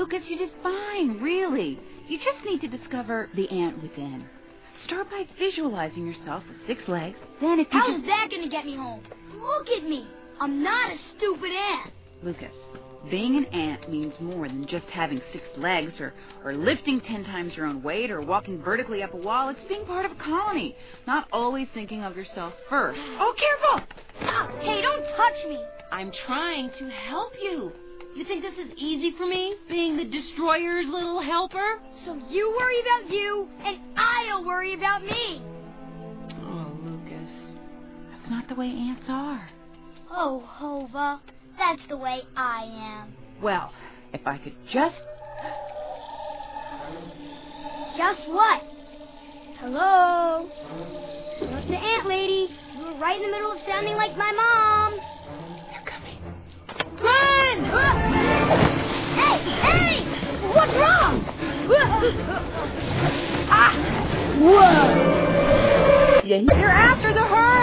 Lucas, you did fine, really. You just need to discover the ant within. Start by visualizing yourself with 6 legs. Then if you How's that going to get me home? Look at me. I'm not a stupid ant. Lucas, being an ant means more than just having 6 legs or lifting 10 times your own weight or walking vertically up a wall. It's being part of a colony, not always thinking of yourself first. Oh, careful! Hey, don't touch me. I'm trying to help you. You think this is easy for me, being the destroyer's little helper? So you worry about you, and I'll worry about me. Oh, Lucas. That's not the way ants are. Oh, Hova, that's the way I am. Well, if I could just... Just what? Hello? What's the ant lady? You were right in the middle of sounding like my mom. They're coming. Run! Hey! What's wrong? Whoa! They're after the herd!